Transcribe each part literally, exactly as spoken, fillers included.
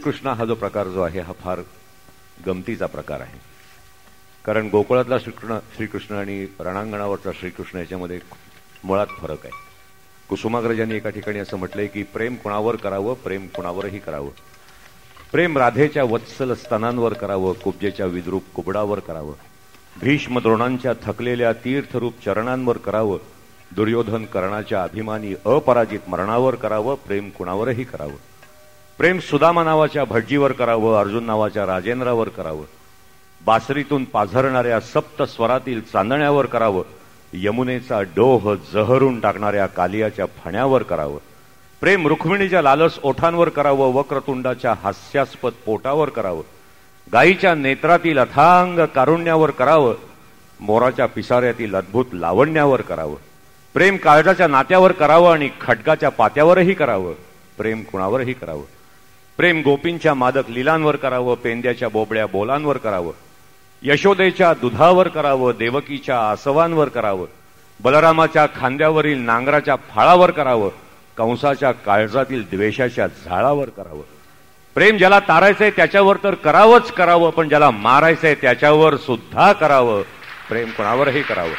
श्रीकृष्ण हा जो प्रकार जो आहे हा फार गमतीचा प्रकार आहे. कारण गोकुळातला श्रीकृष्ण श्रीकृष्ण आणि रणांगणावरचा श्रीकृष्ण याच्यामध्ये मुळात फरक आहे. कुसुमाग्रजांनी एका ठिकाणी असं म्हटलंय की प्रेम कुणावर करावं, प्रेम कुणावरही करावं. प्रेम राधेच्या वत्सल स्तनांवर करावं, कुब्जेच्या विद्रूप कुबडावर करावं. भीष्म द्रोणांच्या थकलेल्या तीर्थरूप चरणांवर करावं. दुर्योधन कर्णाच्या अभिमानी अपराजित मरणावर करावं. प्रेम कुणावरही करावं. प्रेम सुदामा नावाच्या भटजीवर करावं, अर्जुन नावाच्या राजेंद्रावर करावं. बासरीतून पाझरणाऱ्या सप्त स्वरातील चांदण्यावर करावं. यमुनेचा डोह जहरून टाकणाऱ्या कालियाच्या फण्यावर करावं. प्रेम रुक्मिणीच्या लालस ओठांवर करावं, वक्रतुंडाच्या हास्यास्पद पोटावर करावं. गायीच्या नेत्रातील अथांग कारुण्यावर करावं, मोराच्या पिसाऱ्यातील अद्भुत लावण्यावर करावं. प्रेम काळजाच्या नात्यावर करावं आणि खड्गाच्या पात्यावरही करावं. प्रेम कुणावरही करावं. प्रेम गोपींच्या मादक लिलांवर करावं, पेंद्याच्या बोबड्या बोलांवर करावं. यशोदेच्या दुधावर करावं, देवकीच्या आसवांवर करावं. बलरामाच्या खांद्यावरील नांगराच्या फाळावर करावं, कंसाच्या काळजातील द्वेषाच्या झाळावर करावं. प्रेम ज्याला तारायचंय त्याच्यावर तर करावंच करावं, पण ज्याला मारायचंय त्याच्यावर सुद्धा करावं. प्रेम कोणावरही करावं.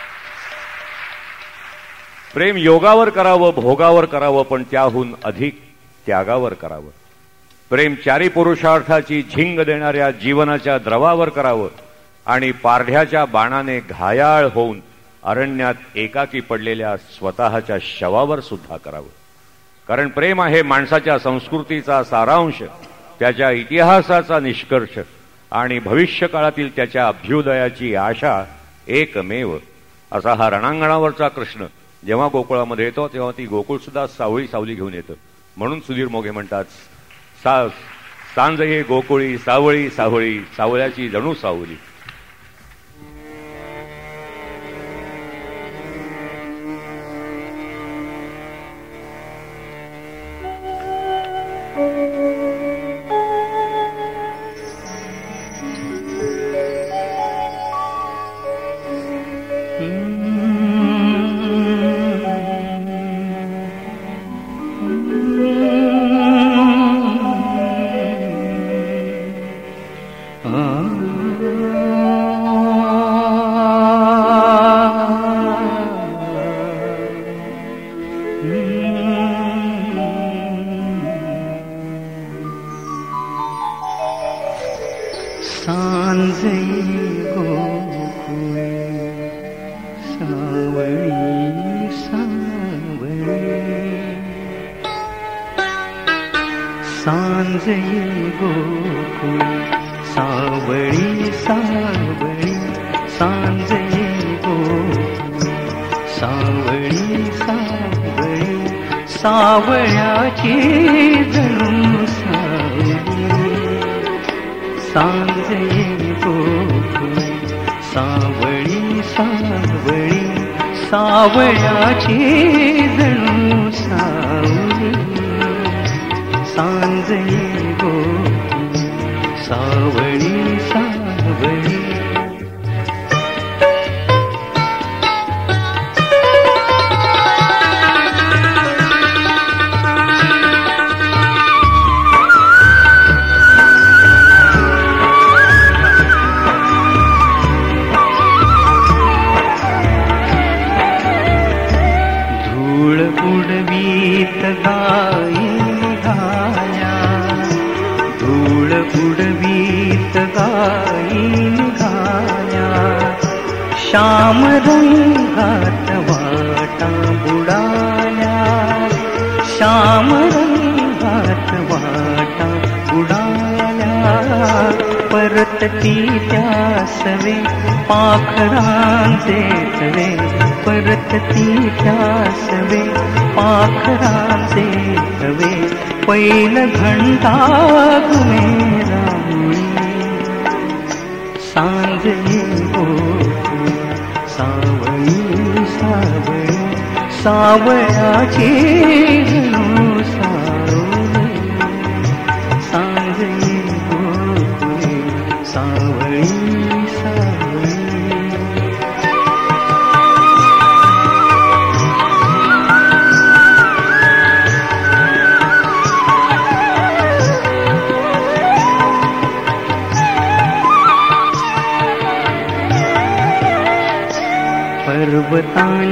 प्रेम योगावर करावं, भोगावर करावं, पण त्याहून अधिक त्यागावर करावं. प्रेम चारी पुरुषार्थाची झिंग देणाऱ्या जीवनाच्या द्रवावर करावं आणि पारढ्याच्या बाणाने घायाळ होऊन अरण्यात एकाकी पडलेल्या स्वतःच्या शवावर सुद्धा करावं. कारण प्रेम आहे माणसाच्या संस्कृतीचा सारांश, त्याच्या इतिहासाचा निष्कर्ष आणि भविष्यकाळातील त्याच्या अभ्युदयाची आशा एकमेव. असा हा रणांगणावरचा कृष्ण जेव्हा गोकुळामध्ये येतो तेव्हा ती गोकुळ सुद्धा सावळी सावली घेऊन येतं. म्हणून सुधीर मोघे म्हणतात, सा सांज ये गोकुळी सावळी सावळी, सावळ्याची जणू सावली.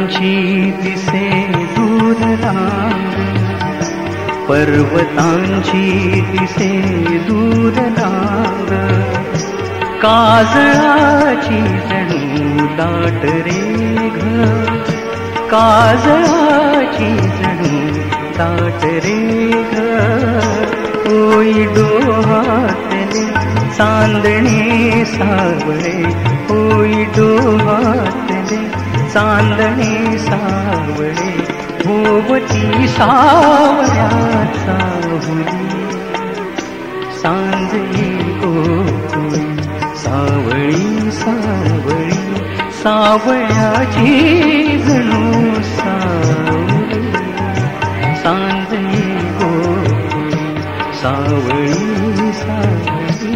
पर्वतांची दिसे दूर रांग, पर्वतांची दिसे दूर रांग, काजळाची जणू दाट रेघ, काजळाची जणू दाट रेघ, ओई डोहातले चांदणे सावळे, ओई डोहातले चांदणे सावळे, भोवती सावळ्याचा हुली, सांजे गोकुळी सावळी सावळी, सावळ्याची जणू सावळी, सांजे गोकुळी सावळी सावळी.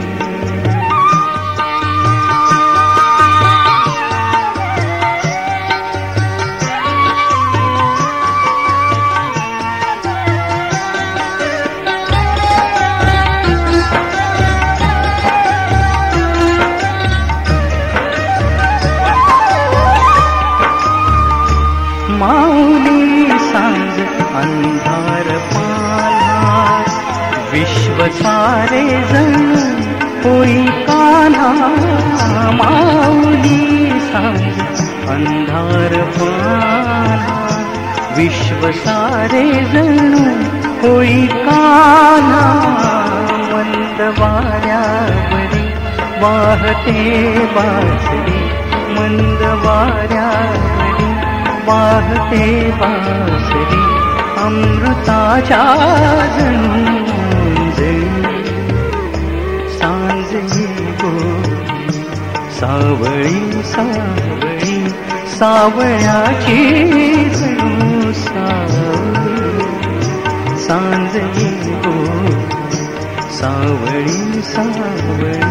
माऊली सांज अंधार पाला, विश्व सारे जण होई कान्हा. माऊली सांज अंधार पाला, विश्व सारे जण होई कान्हा. मंद वाऱ्यावरी वाहते बासरी, मंद वाऱ्यावरी वाहते बासरी, अमृताच्या जणू सांजे गोकुळी सावळी सावळी, सावळ्याची जणू सावळी, सांजे गोकुळी सावळी सावळी.